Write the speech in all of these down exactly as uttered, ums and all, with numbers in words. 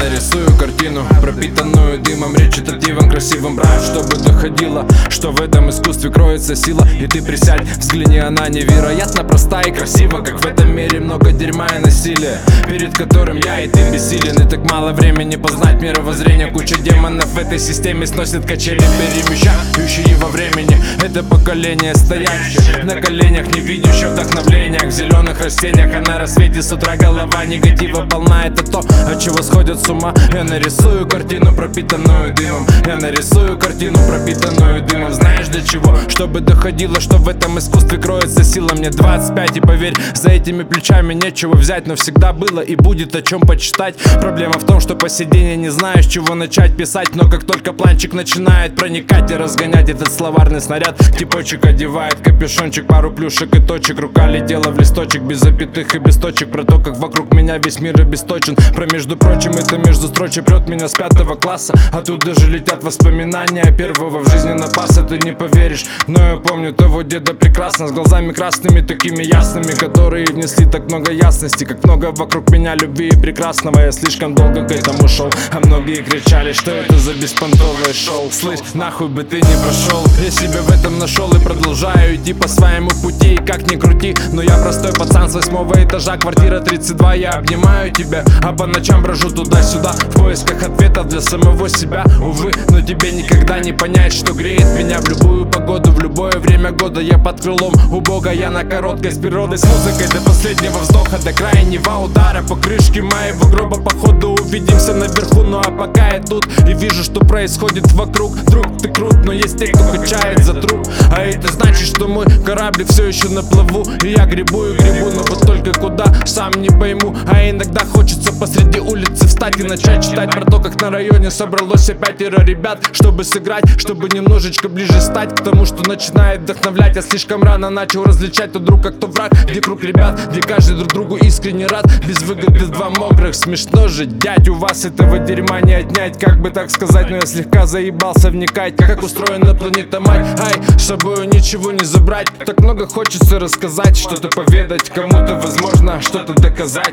нарисую картину, пропитанную дымом, речитативом красивым, брат, чтобы доходило, что в этом искусстве кроется сила. И ты присядь, взгляни, она невероятно проста и красива, как в этом мире много дерьма и насилия, перед которым я и ты бессилен. И так мало времени познать мировоззрение, куча демонов в этой системе сносит качели, перемещающие во времени это поколение, стоящее на коленях, не видящее вдохновления в зеленых растениях. А на рассвете с утра голова негатива полна. Это то, от чего сходят с ума. Я нарисую картину, пропитанную дымом. Я нарисую картину, пропитанную дымом. Знаешь для чего? Чтобы доходило, что в этом искусстве кроется сила. Мне двадцать пять, и поверь, за этими плечами нечего взять, но всегда было и будет о чем почитать. Проблема в том, что по сей день я не знаю, с чего начать писать. Но как только планчик начинает проникать и разгонять этот словарный снаряд, типочек одевает капюшончик, пару плюшек и точек. Рука летела в листочек без запятых и без точек. Про то, как вокруг меня весь мир обесточен. Про между прочим, это между строчек прет меня с пятого класса. Оттуда же летят воспоминания первого в жизни напаса. Ты не поверишь, но я помню того деда прекрасно, с глазами красными, такими ясными, которые внесли так много ясности. Как много вокруг меня любви и прекрасного. Я слишком долго к этому шел, а многие кричали, что это за беспонтовое шоу. Слышь, нахуй бы ты не прошел. Я себя в этом нашел и продолжаю идти по своему пути. И как ни крути, но я простой пацан с восьмого этажа, квартира тридцать два. Я обнимаю тебя, а по ночам брожу туда-сюда в поисках ответов для самого себя. Увы, но тебе никогда не понять, что греет меня в любую погоду, в любое время года. Я под крылом у Бога, я на короткой с природой, с музыкой до последнего вздоха, до крайнего удара по крышке моего гроба. Походу увидимся наверху, ну а пока я тут и вижу, что происходит вокруг. Друг, ты крут, но есть те, кто качает за труп. А это значит, что мой корабль все еще на плаву. И я гребу и гребу, но вот только куда, сам не пойму. А иногда хочется посреди улицы встать и начать читать про то, как на районе собралось пятеро ребят, чтобы сыграть, чтобы немножечко ближе стать к тому, что начинает вдохновлять. Я слишком рано начал различать, то друг, а кто враг, где круг ребят, где каждый друг другу искренне рад. Без выгоды два мокрых, смешно же, дядь, у вас этого дерьма не отнять. Как бы так сказать, но я слегка заебался вникать, как устроена планета мать. Ай, с собой ничего не забрать, так много хочется рассказать, что-то поведать, кому-то возможно что-то доказать.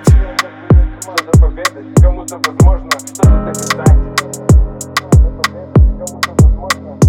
Что-то поведать, кому-то возможно что-то доказать. Что-то поведать, кому-то возможно.